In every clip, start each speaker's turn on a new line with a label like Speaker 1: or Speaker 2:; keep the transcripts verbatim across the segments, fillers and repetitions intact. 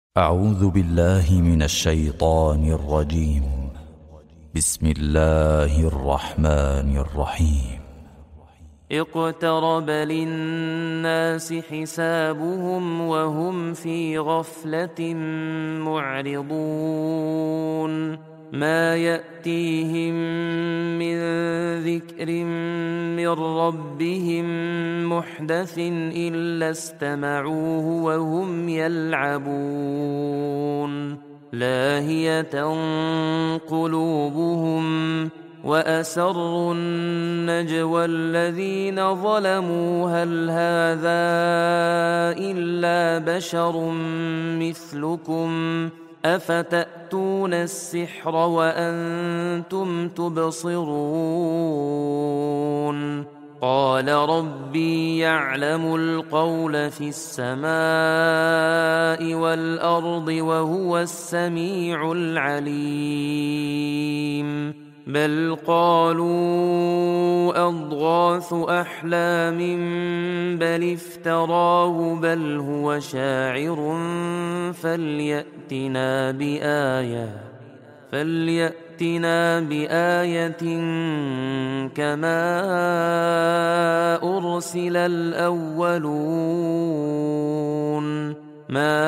Speaker 1: أعوذ بالله من الشيطان الرجيم. بسم الله الرحمن الرحيم.
Speaker 2: اقترب للناس حسابهم وهم في غفلة معرضون ما يأتيهم من ذكر من ربهم محدث إلا استمعوه وهم يلعبون لاهية قلوبهم وأسروا النجوى الذين ظلموا هل هذا إلا بشر مثلكم أفتأتون السحر وأنتم تبصرون قال ربي يعلم القول في السماء والأرض وهو السميع العليم بل قالوا أضغاث أحلام بل افتراه بل هو شاعر فليأتنا بآية فليأتنا بآية كما أرسل الأولون ما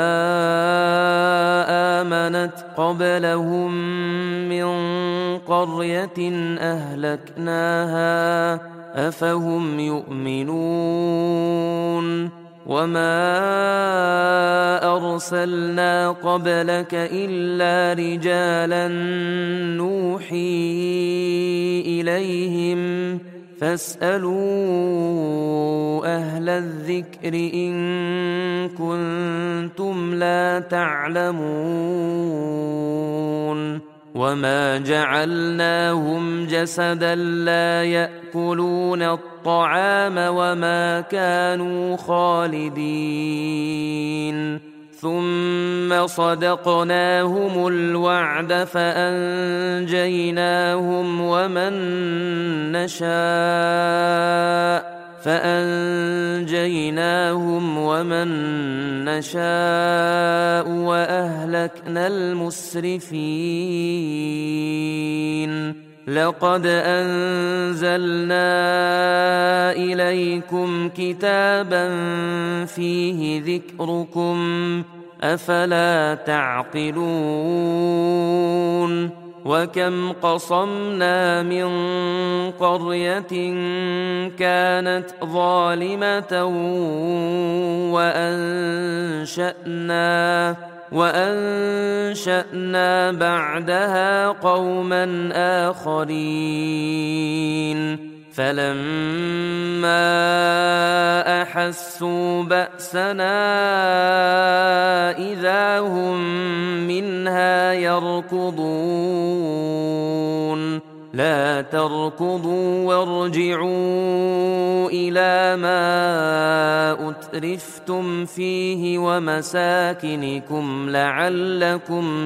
Speaker 2: آمنت قبلهم من قرية أهلكناها أفهم يؤمنون وما أرسلنا قبلك إلا رجالا نوحي إليهم فاسألوا أهل الذكر إن كنتم لا تعلمون وما جعلناهم جسدا لا يأكلون الطعام وما كانوا خالدين ثم صدقناهم الوعد فأنجيناهم ومن نشاء فأنجيناهم ومن نشاء وأهلكنا المسرفين لقد أنزلنا إليكم كتابا فيه ذكركم أفلا تعقلون وكم قصمنا من قرية كانت ظالمة وأنشأنا وأنشأنا بعدها قوما آخرين فلما أحسوا بأسنا إذا هم منها يركضون لا تركضوا وارجعوا إلى ما أترفتم فيه ومساكنكم لعلكم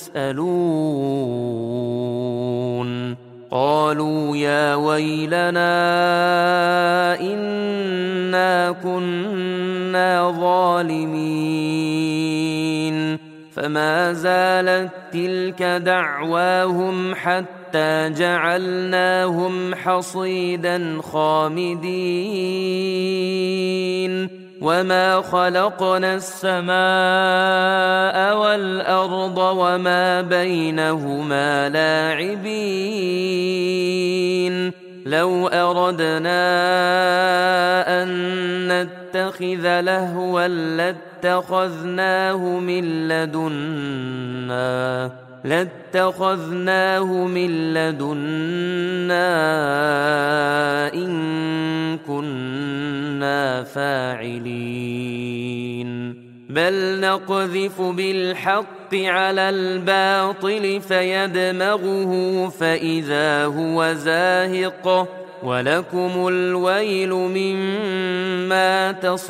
Speaker 2: تسألون قالوا يا ويلنا إنا كنا ظالمين فما زالت تلك دعواهم حتى جعلناهم حصيدا خامدين وما خلقنا السماء والأرض وما بينهما لاعبين لو أردنا أن نتخذ لهوا لاتخذناه من لدنا لاتخذناه من لدنا إن كنا فاعلين بل نقذف بالحق على الباطل فيدمغه فإذا هو زاهق ولكم الويل مما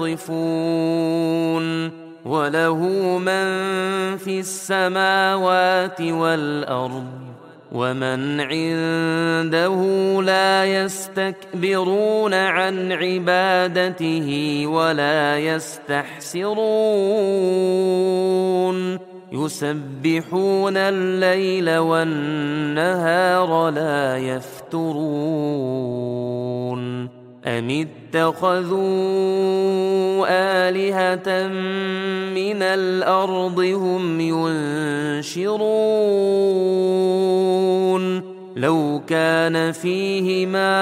Speaker 2: تصفون وله من في السماوات والأرض ومن عنده لا يستكبرون عن عبادته ولا يستحسرون يسبحون الليل والنهار لا يفترون أم اتخذوا آلهة من الأرض هم ينشرون لو كان فيهما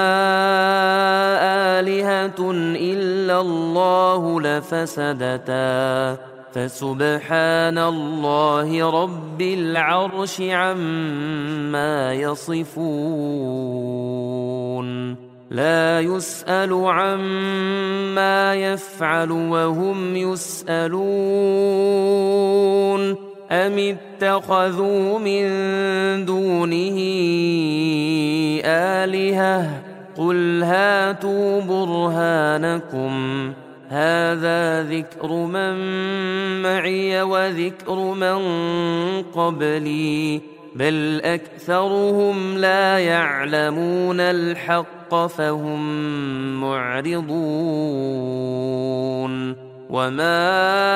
Speaker 2: آلهة إلا الله لفسدتا فسبحان الله رب العرش عما يصفون لا يسأل عما يفعل وهم يسألون أم اتخذوا من دونه آلهة قل هاتوا برهانكم هذا ذكر من معي وذكر من قبلي بل أكثرهم لا يعلمون الحق فهم معرضون وما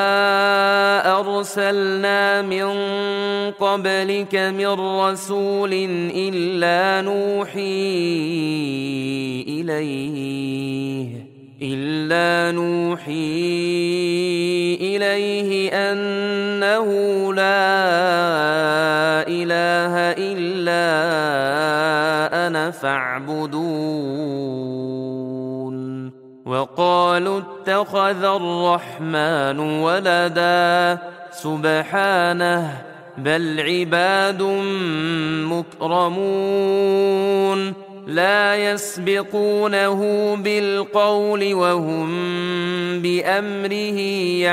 Speaker 2: أرسلنا من قبلك من رسول إلا نوحي إليه إلا نوحي إليه أنه لا إله إلا أنا فاعبدون وقالوا اتخذ الرحمن ولدا سبحانه بل عباد مكرمون لا يسبقونه بالقول وهم بأمره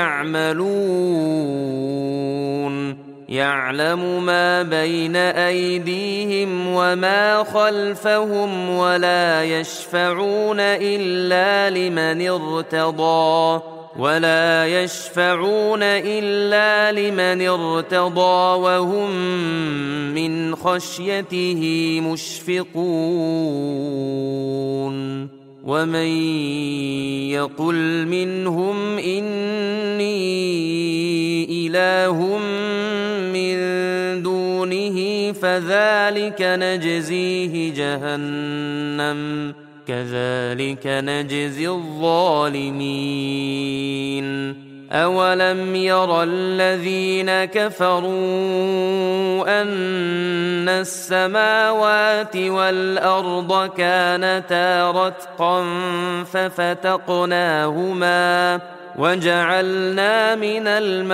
Speaker 2: يعملون يعلم ما بين أيديهم وما خلفهم ولا يشفعون إلا لمن ارتضى ولا يشفعون إلا لمن ارتضى وهم من خشيته مشفقون ومن يقل منهم إني إله من دونه فذلك نجزيه جهنم كذلك نجزي الظالمين أولم ير الذين كفروا أن السماوات والأرض كانتا رتقا ففتقناهما وجعلنا من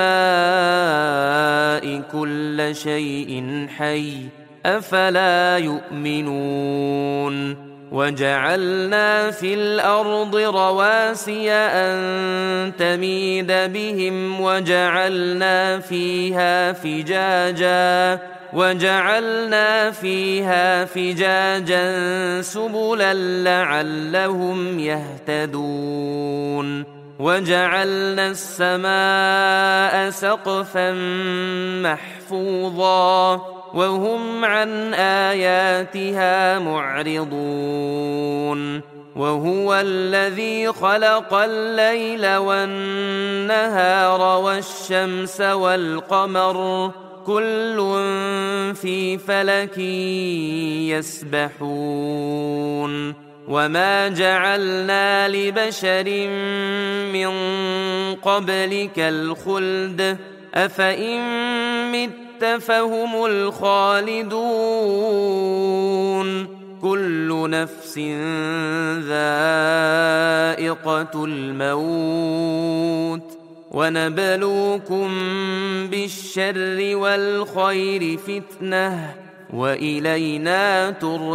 Speaker 2: الماء كل شيء حي أفلا يؤمنون وجعلنا في الأرض رواسي أن تميد بهم وجعلنا فيها فجاجا وجعلنا فيها فجاجا سبلا لعلهم يهتدون وجعلنا السماء سقفا محفوظا وهم عن آياتها معرضون وهو الذي خلق الليل والنهار والشمس والقمر كل في فلك يسبحون وما جعلنا لبشر من قبلك الخلد أفإن مت فهم الخالدون كل نفس ذائقة الموت ونبلوكم بالشر والخير فتنة وإلينا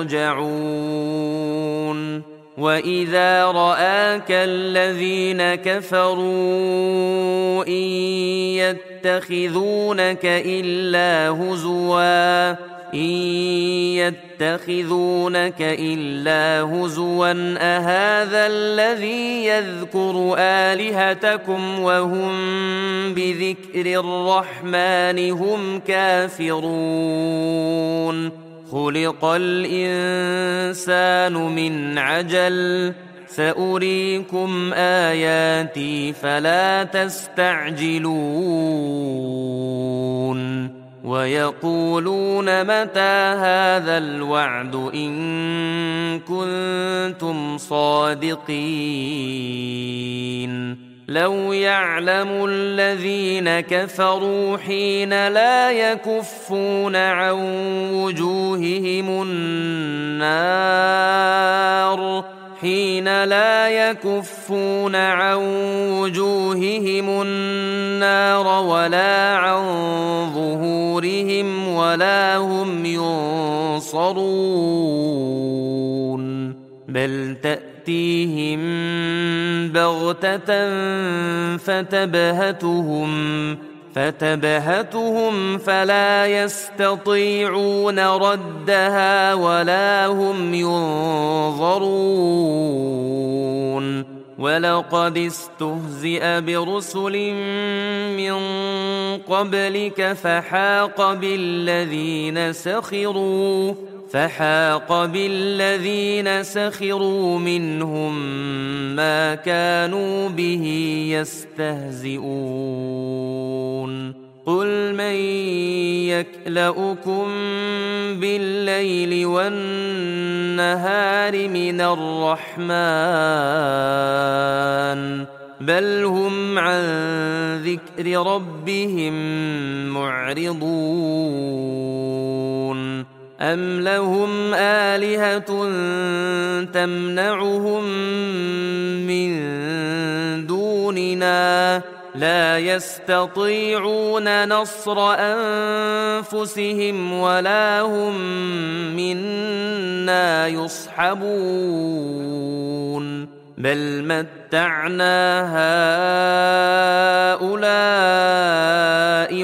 Speaker 2: ترجعون وإذا رآك الذين كفروا إن يتخذونك إلا هزوا إن يتخذونك إلا هزوا أهذا الذي يذكر آلهتكم وهم بذكر الرحمن هم كافرون خلق الإنسان من عجل سأريكم آياتي فلا تستعجلون ويقولون متى هذا الوعد إن كنتم صادقين لو يعلم الذين كفروا حين لا يكفون عن وجوههم النار حين لا يكفون عن وجوههم النار ولا عن ظهورهم ولا هم ينصرون بل تأتيهم بغتة فتبهتهم فتبهتهم فلا يستطيعون ردها ولا هم ينظرون ولقد استهزئ برسل من قبلك فحاق بالذين سخروا فحاق بالذين سخروا منهم ما كانوا به يستهزئون قل من يكلؤكم بالليل والنهار من الرحمن بل هم عن ذكر ربهم معرضون أم لهم آلهة تمنعهم من دوننا لا يستطيعون نصر أنفسهم ولا هم منا يصحبون بل متعنا هؤلاء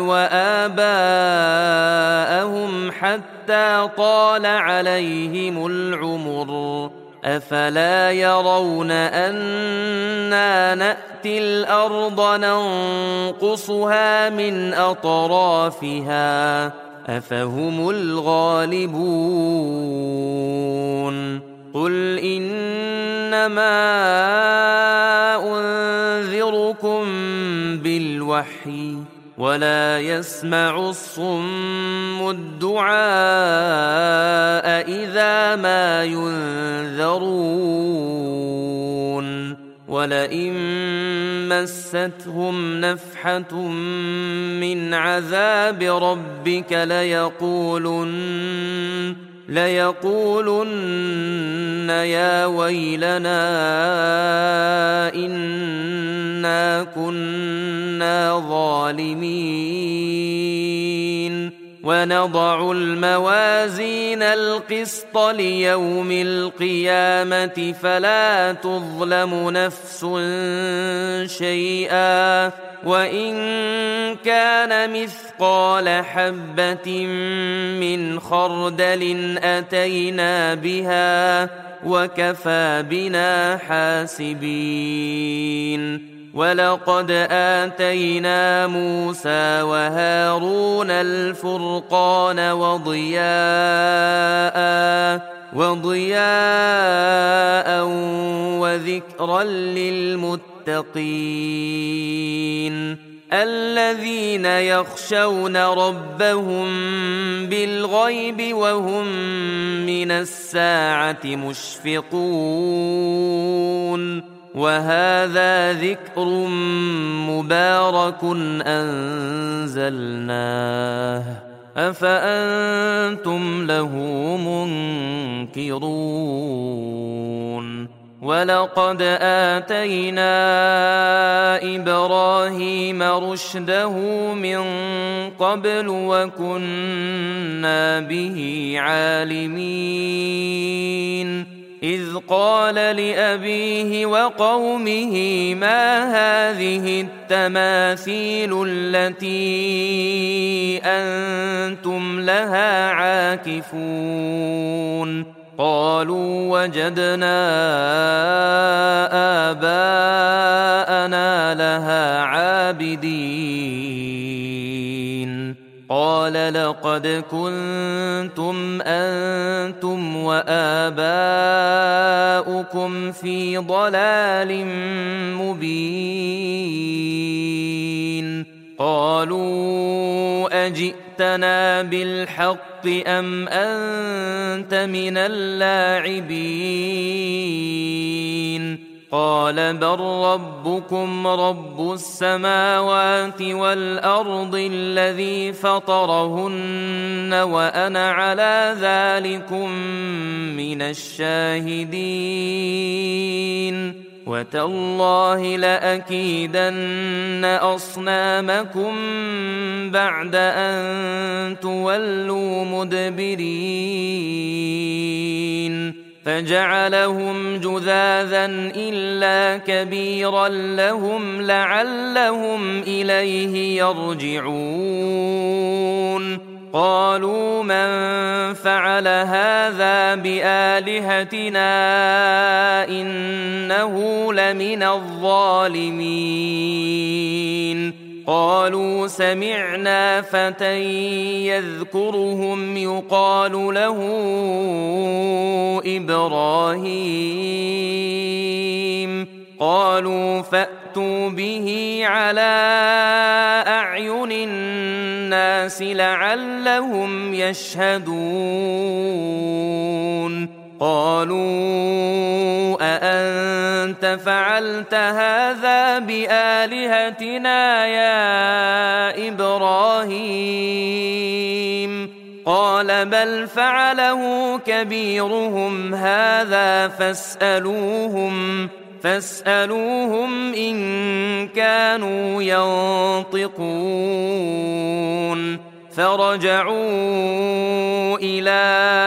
Speaker 2: وآباءهم حتى طال عليهم العمر أفلا يرون أنا نأتي الأرض ننقصها من أطرافها أفهم الغالبون قل إنما أنذركم بالوحي ولا يسمع الصم الدعاء إذا ما ينذرون ولئن مستهم نفحة من عذاب ربك ليقولن ليقولن يا ويلنا إنا كنا ظالمين ونضع الموازين القسط ليوم القيامة فلا تظلم نفس شيئا وإن كان مثقال حبة من خردل أتينا بها وكفى بنا حاسبين ولقد آتينا موسى وهارون الفرقان وضياء وضياء وذكرا للمتقين الذين يخشون ربهم بالغيب وهم من الساعة مشفقون وهذا ذكر مبارك أنزلناه أفأنتم له منكرون ولقد آتينا إبراهيم رشده من قبل وكنا به عالمين إذ قال لأبيه وقومه ما هذه التماثيل التي أنتم لها عاكفون قالوا وجدنا آباءنا لها عابدين قال لقد كنتم أنتم وآباؤكم في ضلال مبين قالوا أجئتنا بالحق أم أنت من اللاعبين قال بل ربكم رب السماوات والأرض الذي فطرهن وأنا على ذلكم من الشاهدين وتالله لأكيدن أصنامكم بعد أن تولوا مدبرين فجعلهم جذاذا إلا كبيرا لهم لعلهم إليه يرجعون قالوا من فعل هذا بآلهتنا إنه لمن الظالمين قالوا سمعنا فتى يذكرهم يقال له إبراهيم قالوا فأتوا به على أعين الناس لعلهم يشهدون قالوا أأنت فعلت هذا بآلهتنا يا إبراهيم قال بل فعله كبيرهم هذا فاسألوهم فاسألوهم إن كانوا ينطقون فرجعوا إلى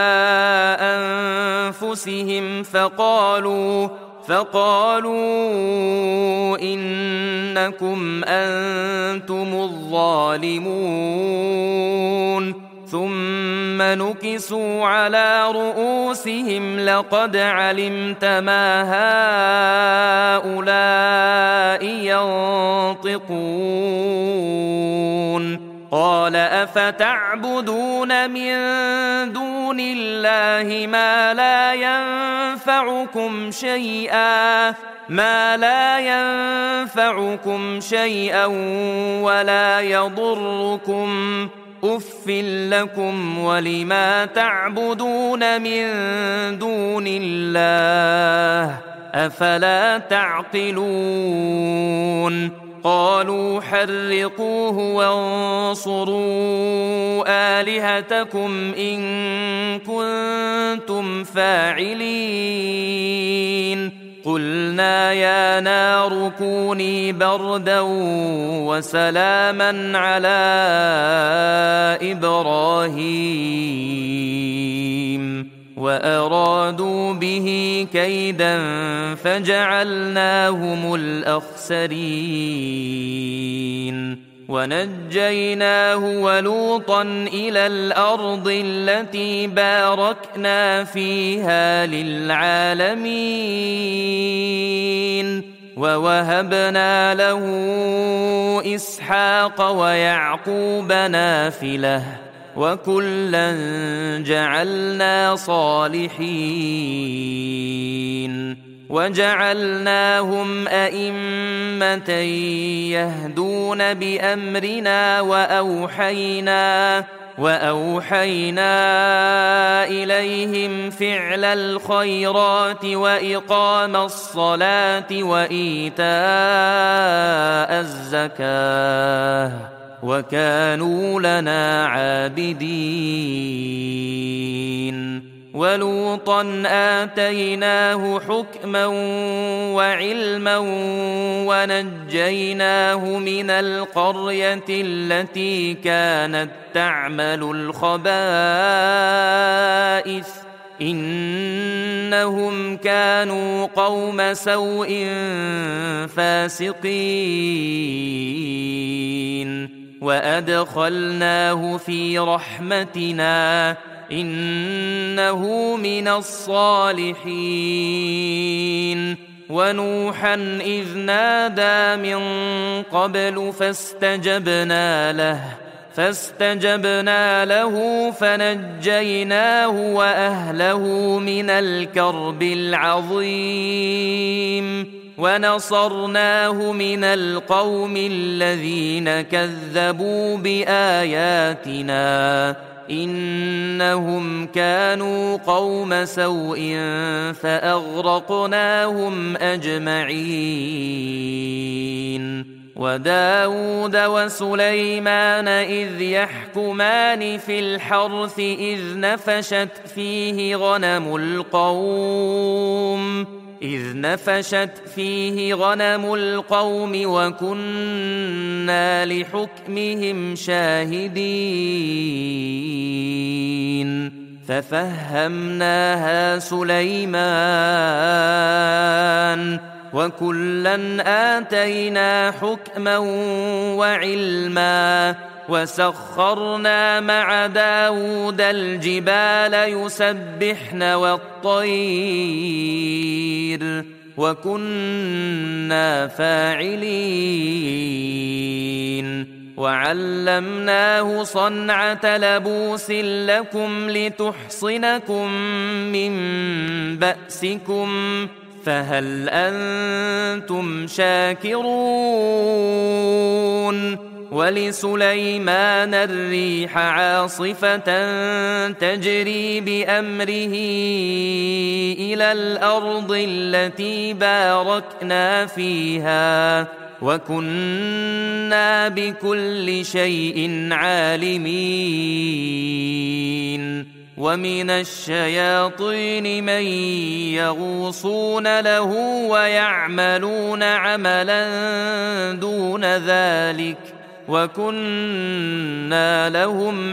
Speaker 2: أنفسهم فقالوا فقالوا إنكم أنتم الظالمون ثم نكسوا على رؤوسهم لقد علمت ما هؤلاء ينطقون قال أفتعبدون من دون الله ما لا ينفعكم شيئا ما لا ينفعكم شيئا ولا يضركم أف لكم ولما تعبدون من دون الله أفلا تعقلون قالوا حرقوه وانصروا آلهتكم إن كنتم فاعلين قلنا يا نار كوني بردا وسلاما على إبراهيم وأرادوا به كيدا فجعلناهم الأخسرين ونجيناه ولوطا إلى الأرض التي باركنا فيها للعالمين ووهبنا له إسحاق ويعقوب نافلة وكلا جعلنا صالحين وجعلناهم أئمة يهدون بأمرنا وأوحينا وأوحينا إليهم فعل الخيرات وإقام الصلاة وإيتاء الزكاة وكانوا لنا عابدين ولوطا آتيناه حكما وعلما ونجيناه من القرية التي كانت تعمل الخبائث إنهم كانوا قوم سوء فاسقين وأدخلناه في رحمتنا إنه من الصالحين ونوحا إذ نادى من قبل فاستجبنا له فاستجبنا له فنجيناه وأهله من الكرب العظيم ونصرناه من القوم الذين كذبوا بآياتنا إنهم كانوا قوم سوء فأغرقناهم أجمعين. وداود وسليمان إذ يحكمان في الحرث إذ نفشت فيه غنم القوم إذ نفشت فيه غنم القوم وكنا لحكمهم شاهدين ففهمناها سليمان وكلا آتينا حكما وعلما وسخرنا مع داود الجبال يسبحن والطير وكنا فاعلين وعلمناه صنعة لبوس لكم لتحصنكم من بأسكم فهل أنتم شاكرون؟ ولسليمان الريح عاصفة تجري بأمره إلى الأرض التي باركنا فيها وكنا بكل شيء عالمين. ومن الشياطين من يغوصون له ويعملون عملا دون ذلك وكنا لهم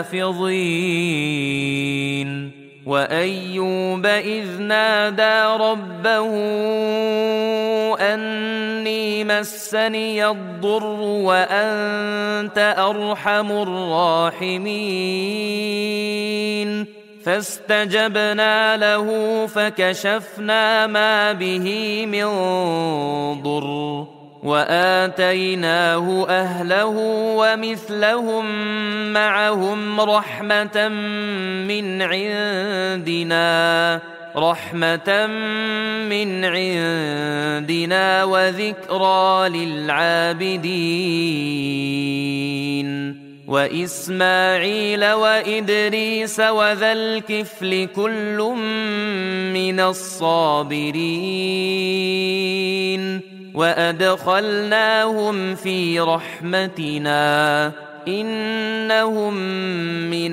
Speaker 2: حافظين. وأيوب إذ نادى ربه أني مسني الضر وأنت أرحم الراحمين فاستجبنا له فكشفنا ما به من ضر وآتيناه أهله ومثلهم معهم رحمة من عندنا رحمة من عندنا وذكرى للعابدين. وإسماعيل وإدريس وذا الكفل كل من الصابرين وأدخلناهم في رحمتنا إنهم من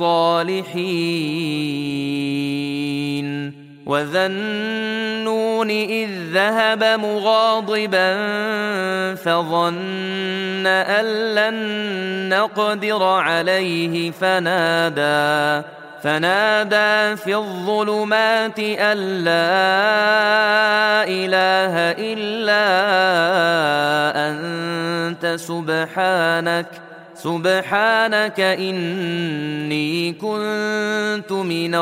Speaker 2: الصالحين. وذا النون إذ ذهب مغاضبا فظن أن لن نقدر عليه فنادى فنادى في الظلمات أن لا إله إلا أنت سبحانك سبحانك إني كنت من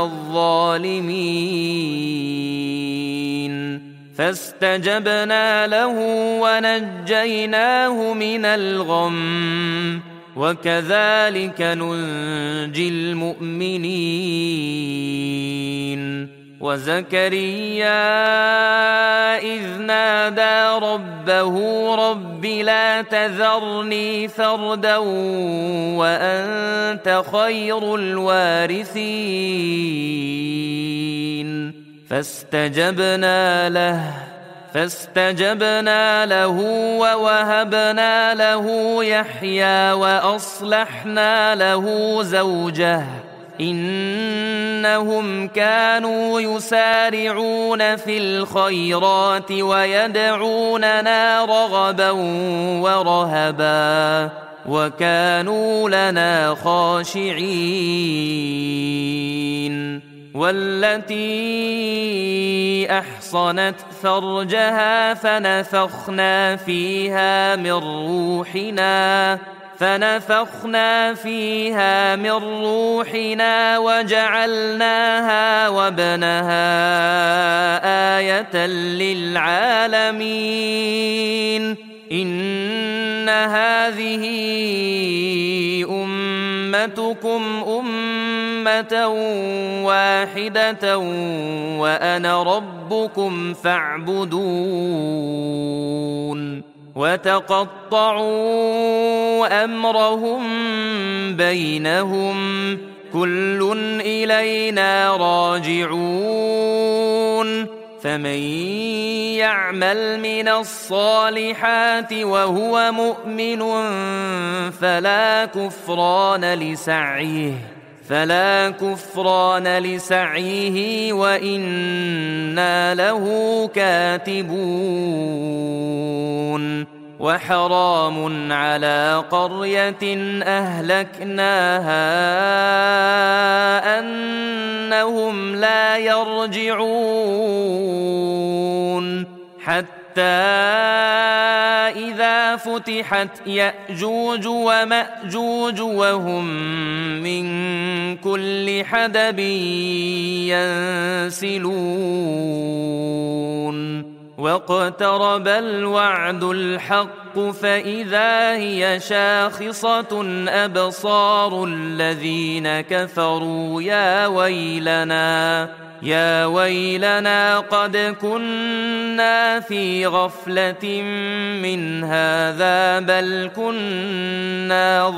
Speaker 2: الظالمين. فاستجبنا له ونجيناه من الغم وكذلك ننجي المؤمنين. وزكريا إذ نادى ربه رب لا تذرني فردا وأنت خير الوارثين فاستجبنا له فاستجبنا له ووهبنا له يحيى وأصلحنا له زوجه إنهم كانوا يسارعون في الخيرات ويدعوننا رغبا ورهبا وكانوا لنا خاشعين. والتي أحصنت فرجها فنفخنا فيها من روحنا فنفخنا فيها من روحنا وجعلناها وابنها آية للعالمين. إن هذه أمتكم أمة أمة واحدة وأنا ربكم فاعبدون وتقطعوا أمرهم بينهم كل إلينا راجعون فمن يعمل من الصالحات وهو مؤمن فلا كفران لسعيه فلا كفران لسعيه وإنا له كاتبون وحرام على قرية أهلكناها أنهم لا يرجعون حتى إذا فتحت يأجوج ومأجوج وهم من كل حدب ينسلون واقترب الوعد الحق فإذا هي شاخصة أبصار الذين كفروا يا ويلنا يا ويلنا قد كنا في غفلة من هذا بل كنا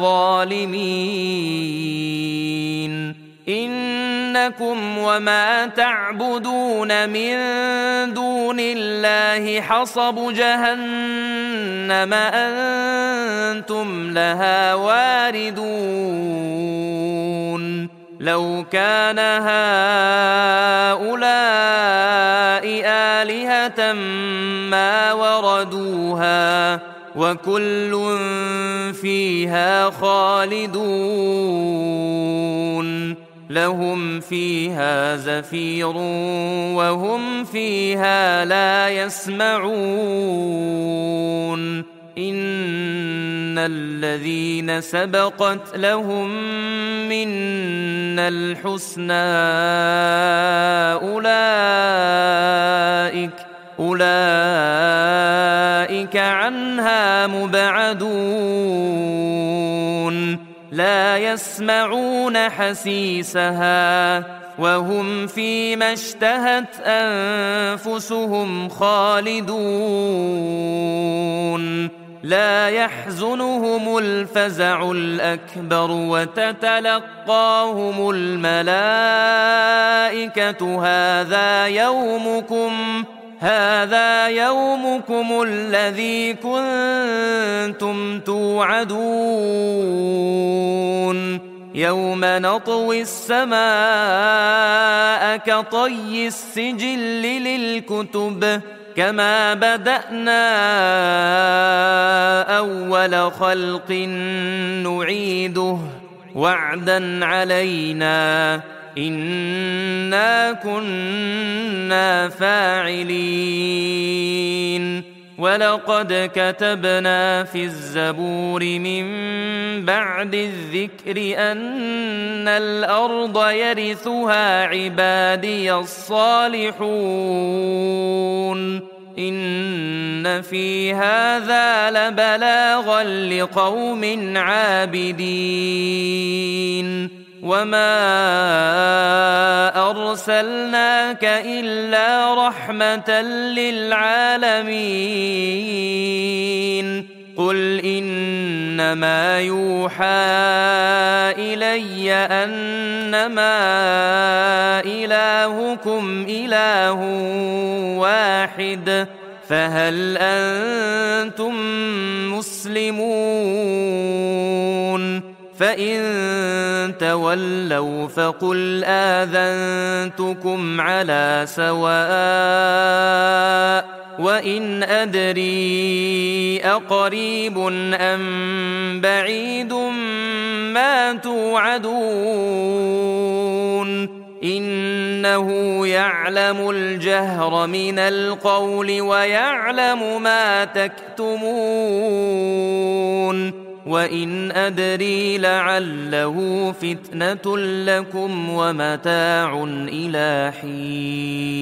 Speaker 2: ظالمين إنكم وما تعبدون من دون الله حصب جهنم أنتم لها واردون لو كان هؤلاء آلهة ما وردوها وكل فيها خالدون لهم فيها زفير وهم فيها لا يسمعون إن الذين سبقت لهم منا الحسنى أولئك أولئك عنها مبعدون لا يسمعون حسيسها وهم فيما اشتهت أنفسهم خالدون لا يحزنهم الفزع الأكبر وتتلقاهم الملائكة هذا يومكم هذا يومكم الذي كنتم توعدون يوم نطوي السماء كطي السجل للكتب كما بدأنا أول خلق نعيده وعدا علينا إنا كنا فاعلين ولقد كتبنا في الزبور من بعد الذكر أن الأرض يرثها عبادي الصالحون إن في هذا لبلاغا لقوم عابدين وما أرسلناك إلا رحمة للعالمين قل إنما يوحى إلي أنما إلهكم إله واحد فهل أنتم مسلمون فإن تولوا فقل آذنتكم على سواء وإن أدري أقريب أم بعيد ما توعدون إنه يعلم الجهر من القول ويعلم ما تكتمون وإن أدري لعله فتنة لكم ومتاع إلى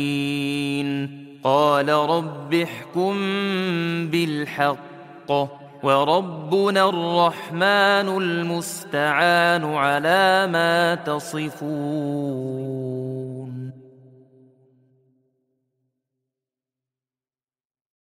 Speaker 2: حين قال رب احكم بالحق وربنا الرحمن المستعان على ما تصفون.